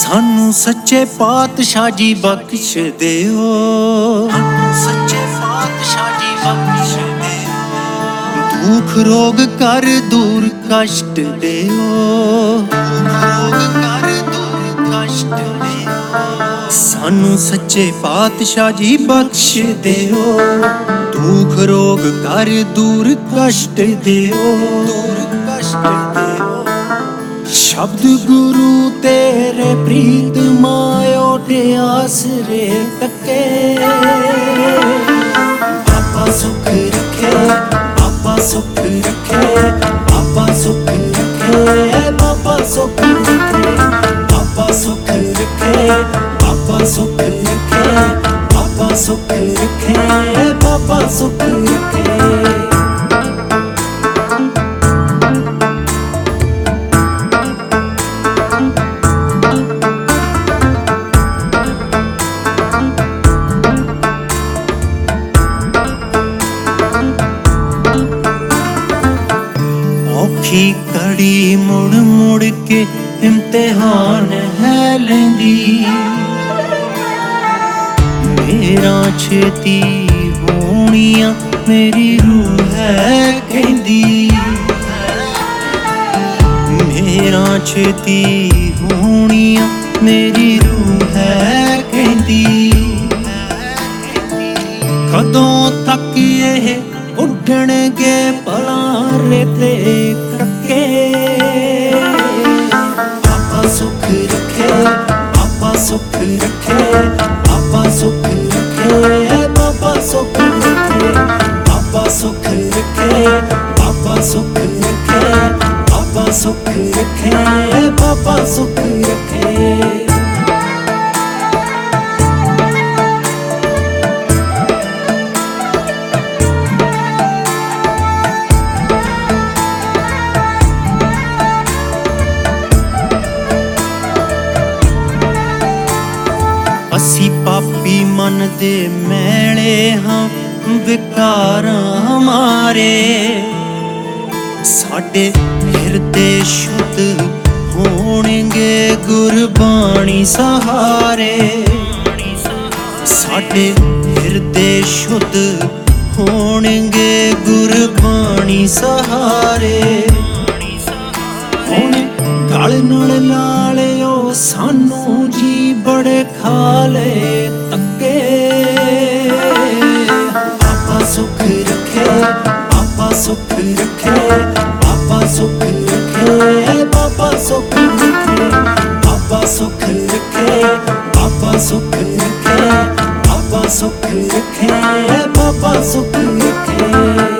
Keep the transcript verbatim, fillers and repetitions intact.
सानू सच्चे पातशाह जी बख्श दियो, सानू सच्चे पातशाह जी बख्श दियो। दुख रोग कर दूर कष्ट दियो, दुख रोग कर दूर कष्ट दियो। सानू सच्चे पातशाह जी बख्श दियो, दुख रोग कर दूर कष्ट दियो, दूर कष्ट दियो। शब्द गुरु तेरे प्रीत मायो दे आसरे तके, बाबा सुख रखे, बाबा सुख रखे, बाबा सुख रखे, बाबा सुख रखे, बाबा सुख रखे, बाबा सुख रखे, बाबा सुख रखे, बाबा सुख रखे। औखी कड़ी मुड़ मुड़ के इम्तिहान है लेंदी, मेरा छेती होनिया मेरी रूह है कहंदी, मेरा छेती होनिया मेरी रूह है कहंदी। कदों तक ये उड्डणगे पलारे ते करके, बाबा सुख रखे, बाबा सुख रखे, बाबा सुख रखे, बाबा सुख रखे, बाबा सुख रखे, बाबा सुख रखे, बाबा सुख रखे, बाबा सुख रखे। असी पापी मन दे मैले हाँ विकार हमारे, साडे हिरदे शुद्ध होणगे गुरबाणी सहारे, साडे हिरदे शुद्ध होणगे गुरबाणी सहारे। हुण गल नाल लालियो सानू जी बड़े खाले तके, बाबा सुख रखे, बाबा सुख रखे, बाबा सुख रखे, बाबा सुख रखे, बाबा सुख रखे, बाबा सुख रखे, बाबा सुख रखे, बाबा सुख रखे।